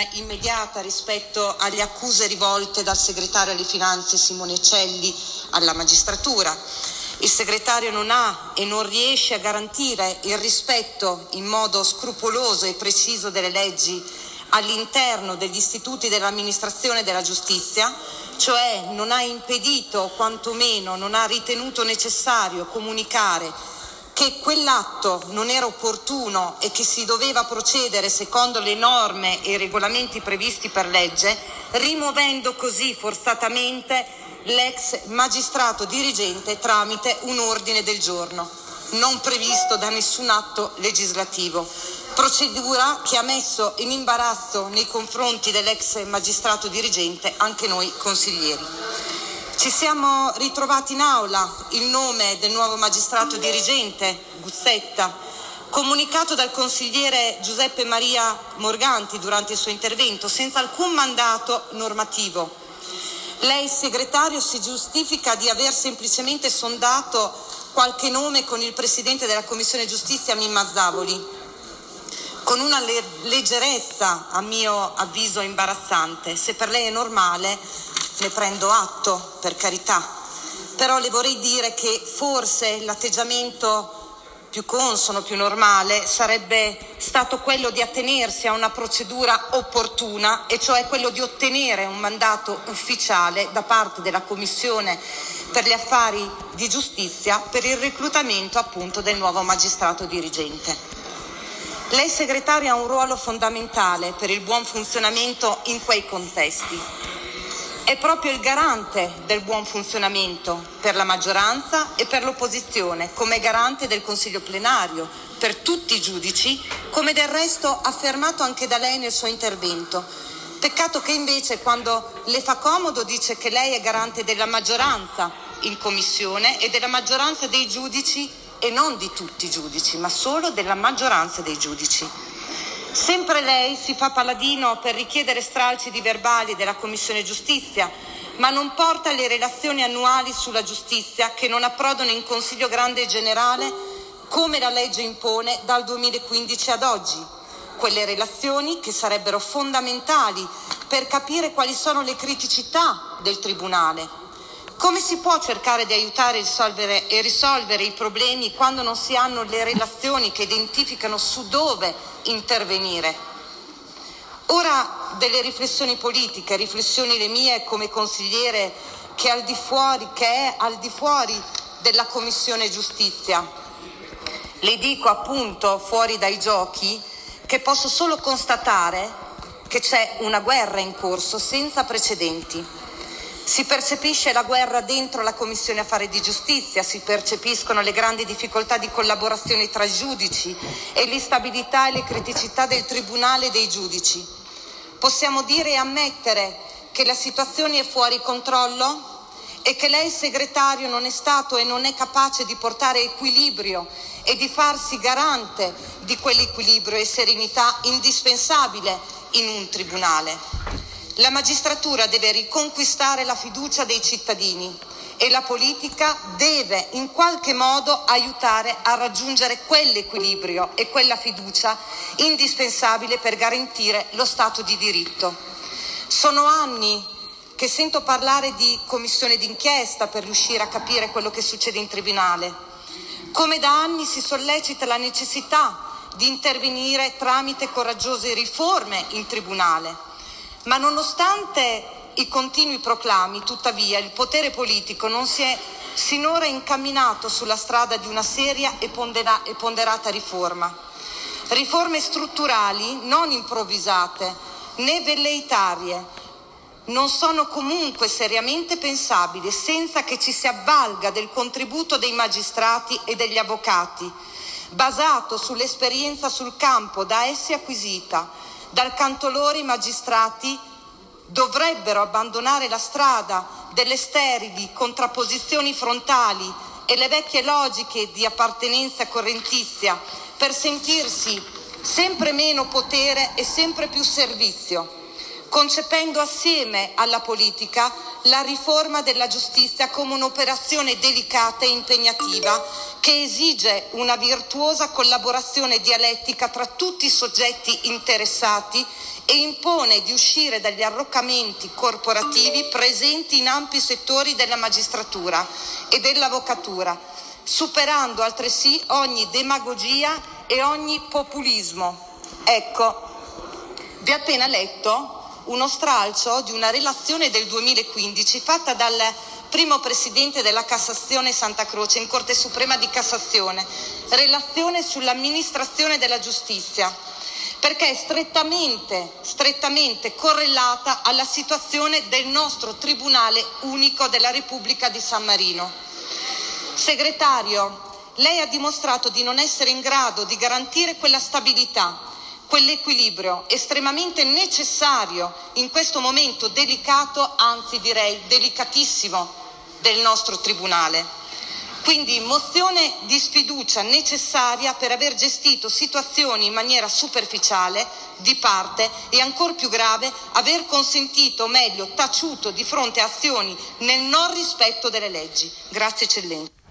immediata rispetto alle accuse rivolte dal segretario alle finanze Simone Celli alla magistratura. Il segretario non ha e non riesce a garantire il rispetto in modo scrupoloso e preciso delle leggi all'interno degli istituti dell'amministrazione della giustizia, cioè non ha impedito, quantomeno non ha ritenuto necessario comunicare che quell'atto non era opportuno e che si doveva procedere secondo le norme e i regolamenti previsti per legge, rimuovendo così forzatamente l'ex magistrato dirigente tramite un ordine del giorno, non previsto da nessun atto legislativo. Procedura che ha messo in imbarazzo nei confronti dell'ex magistrato dirigente anche noi consiglieri. Ci siamo ritrovati in aula il nome del nuovo magistrato dirigente, Guzzetta, comunicato dal consigliere Giuseppe Maria Morganti durante il suo intervento, senza alcun mandato normativo. Lei, segretario, si giustifica di aver semplicemente sondato qualche nome con il presidente della Commissione Giustizia, Mimma Zavoli, con una leggerezza, a mio avviso, imbarazzante. Se per lei è normale, ne prendo atto, per carità. Però le vorrei dire che forse l'atteggiamento più consono, più normale, sarebbe stato quello di attenersi a una procedura opportuna, e cioè quello di ottenere un mandato ufficiale da parte della Commissione per gli affari di giustizia per il reclutamento appunto del nuovo magistrato dirigente. Lei, segretario, ha un ruolo fondamentale per il buon funzionamento in quei contesti. È proprio il garante del buon funzionamento per la maggioranza e per l'opposizione, come garante del Consiglio plenario, per tutti i giudici, come del resto affermato anche da lei nel suo intervento. Peccato che invece, quando le fa comodo, dice che lei è garante della maggioranza in commissione e della maggioranza dei giudici, e non di tutti i giudici, ma solo della maggioranza dei giudici. Sempre lei si fa paladino per richiedere stralci di verbali della Commissione Giustizia, ma non porta le relazioni annuali sulla giustizia che non approdano in Consiglio Grande e Generale come la legge impone dal 2015 ad oggi. Quelle relazioni che sarebbero fondamentali per capire quali sono le criticità del Tribunale. Come si può cercare di aiutare e risolvere i problemi quando non si hanno le relazioni che identificano su dove intervenire? Ora delle riflessioni politiche, riflessioni le mie come consigliere che è al di fuori della Commissione Giustizia. Le dico appunto, fuori dai giochi, che posso solo constatare che c'è una guerra in corso senza precedenti. Si percepisce la guerra dentro la Commissione Affari di Giustizia, si percepiscono le grandi difficoltà di collaborazione tra i giudici e l'instabilità e le criticità del Tribunale e dei giudici. Possiamo dire e ammettere che la situazione è fuori controllo e che lei, segretario, non è stato e non è capace di portare equilibrio e di farsi garante di quell'equilibrio e serenità indispensabile in un tribunale. La magistratura deve riconquistare la fiducia dei cittadini e la politica deve in qualche modo aiutare a raggiungere quell'equilibrio e quella fiducia indispensabile per garantire lo Stato di diritto. Sono anni che sento parlare di commissione d'inchiesta per riuscire a capire quello che succede in tribunale. Come da anni si sollecita la necessità di intervenire tramite coraggiose riforme in tribunale. Ma nonostante i continui proclami, tuttavia, il potere politico non si è sinora incamminato sulla strada di una seria e ponderata riforma. Riforme strutturali non improvvisate né velleitarie, non sono comunque seriamente pensabili senza che ci si avvalga del contributo dei magistrati e degli avvocati, basato sull'esperienza sul campo da essi acquisita. Dal canto loro i magistrati dovrebbero abbandonare la strada delle sterili contrapposizioni frontali e le vecchie logiche di appartenenza correntizia per sentirsi sempre meno potere e sempre più servizio. concependo assieme alla politica la riforma della giustizia come un'operazione delicata e impegnativa che esige una virtuosa collaborazione dialettica tra tutti i soggetti interessati e impone di uscire dagli arroccamenti corporativi presenti in ampi settori della magistratura e dell'avvocatura, superando altresì ogni demagogia e ogni populismo. Ecco, vi ho appena letto uno stralcio di una relazione del 2015 fatta dal primo presidente della Cassazione Santa Croce in Corte Suprema di Cassazione, relazione sull'amministrazione della giustizia, perché è strettamente correlata alla situazione del nostro Tribunale Unico della Repubblica di San Marino. Segretario, lei ha dimostrato di non essere in grado di garantire quella stabilità, quell'equilibrio estremamente necessario in questo momento delicato, anzi direi delicatissimo, del nostro Tribunale. Quindi mozione di sfiducia necessaria per aver gestito situazioni in maniera superficiale, di parte e ancor più grave, aver consentito, o meglio taciuto di fronte a azioni nel non rispetto delle leggi. Grazie Eccellenza.